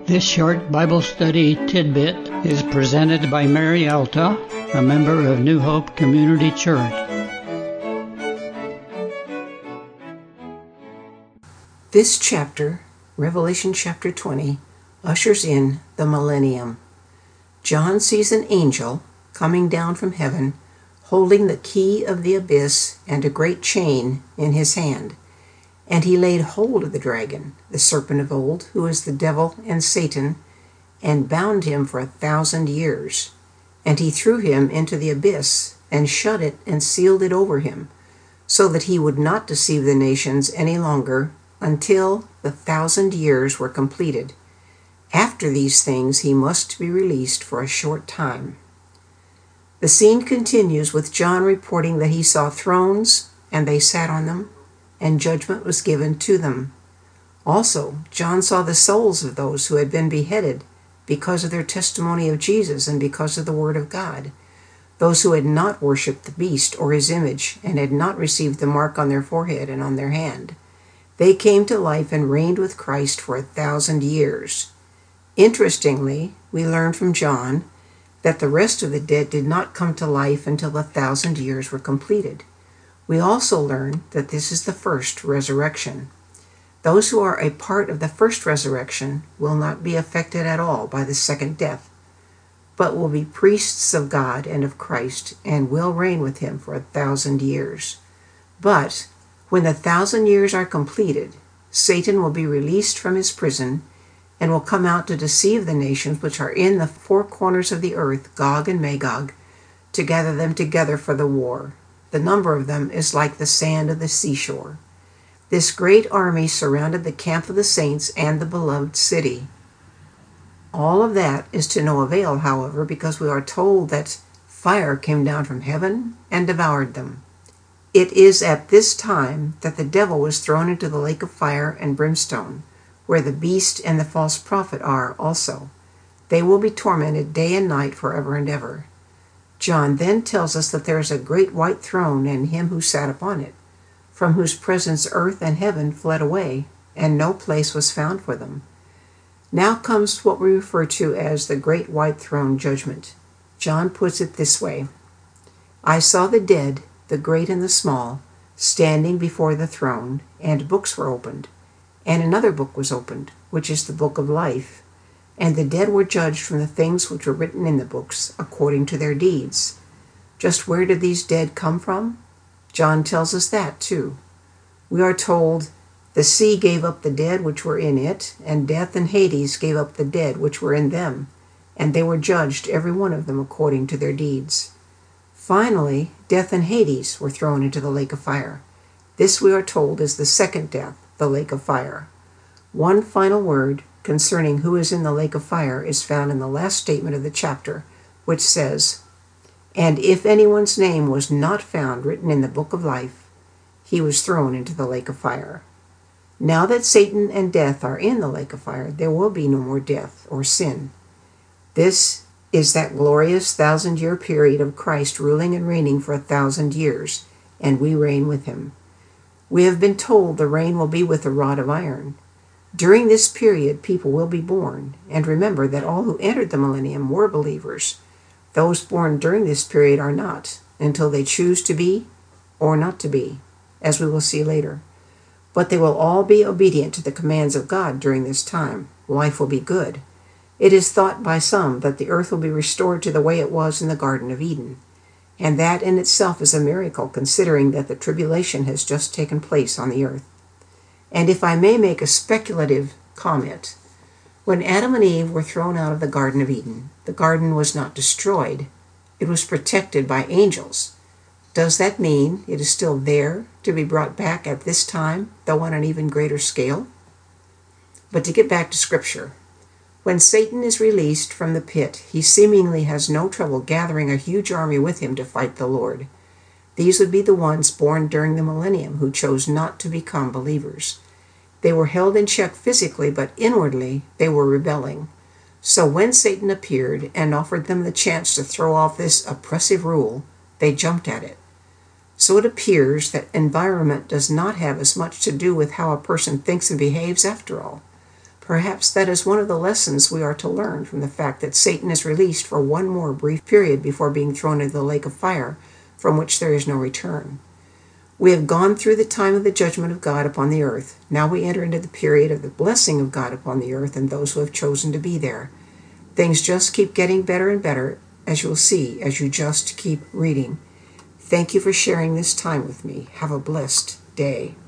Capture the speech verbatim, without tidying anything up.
This short Bible study tidbit is presented by Mary Alta, a member of New Hope Community Church. This chapter, Revelation chapter twenty, ushers in the millennium. John sees an angel coming down from heaven, holding the key of the abyss and a great chain in his hand. And he laid hold of the dragon, the serpent of old, who is the devil and Satan, and bound him for a thousand years. And he threw him into the abyss, and shut it and sealed it over him, so that he would not deceive the nations any longer, until the thousand years were completed. After these things he must be released for a short time. The scene continues with John reporting that he saw thrones, and they sat on them, and judgment was given to them. Also, John saw the souls of those who had been beheaded because of their testimony of Jesus and because of the Word of God, those who had not worshipped the beast or his image and had not received the mark on their forehead and on their hand. They came to life and reigned with Christ for a thousand years. Interestingly, we learn from John that the rest of the dead did not come to life until the thousand years were completed. We also learn that this is the first resurrection. Those who are a part of the first resurrection will not be affected at all by the second death, but will be priests of God and of Christ and will reign with him for a thousand years. But when the thousand years are completed, Satan will be released from his prison and will come out to deceive the nations which are in the four corners of the earth, Gog and Magog, to gather them together for the war. The number of them is like the sand of the seashore. This great army surrounded the camp of the saints and the beloved city. All of that is to no avail, however, because we are told that fire came down from heaven and devoured them. It is at this time that the devil was thrown into the lake of fire and brimstone, where the beast and the false prophet are also. They will be tormented day and night forever and ever. John then tells us that there is a great white throne and him who sat upon it, from whose presence earth and heaven fled away, and no place was found for them. Now comes what we refer to as the great white throne judgment. John puts it this way: I saw the dead, the great and the small, standing before the throne, and books were opened. And another book was opened, which is the book of life. And the dead were judged from the things which were written in the books, according to their deeds. Just where did these dead come from? John tells us that, too. We are told, the sea gave up the dead which were in it, and death and Hades gave up the dead which were in them, and they were judged, every one of them, according to their deeds. Finally, death and Hades were thrown into the lake of fire. This, we are told, is the second death, the lake of fire. One final word concerning who is in the lake of fire is found in the last statement of the chapter, which says, And if anyone's name was not found written in the book of life, he was thrown into the lake of fire. Now that Satan and death are in the lake of fire, there will be no more death or sin. This is that glorious thousand-year period of Christ ruling and reigning for a thousand years, and we reign with him. We have been told the reign will be with a rod of iron. During this period, people will be born, and remember that all who entered the millennium were believers. Those born during this period are not, until they choose to be or not to be, as we will see later. But they will all be obedient to the commands of God during this time. Life will be good. It is thought by some that the earth will be restored to the way it was in the Garden of Eden, and that in itself is a miracle, considering that the tribulation has just taken place on the earth. And if I may make a speculative comment, when Adam and Eve were thrown out of the Garden of Eden, the garden was not destroyed. It was protected by angels. Does that mean it is still there to be brought back at this time, though on an even greater scale? But to get back to Scripture, when Satan is released from the pit, he seemingly has no trouble gathering a huge army with him to fight the Lord. These would be the ones born during the millennium who chose not to become believers. They were held in check physically, but inwardly they were rebelling. So when Satan appeared and offered them the chance to throw off this oppressive rule, they jumped at it. So it appears that environment does not have as much to do with how a person thinks and behaves after all. Perhaps that is one of the lessons we are to learn from the fact that Satan is released for one more brief period before being thrown into the lake of fire, from which there is no return. We have gone through the time of the judgment of God upon the earth. Now we enter into the period of the blessing of God upon the earth and those who have chosen to be there. Things just keep getting better and better, as you'll see as you just keep reading. Thank you for sharing this time with me. Have a blessed day.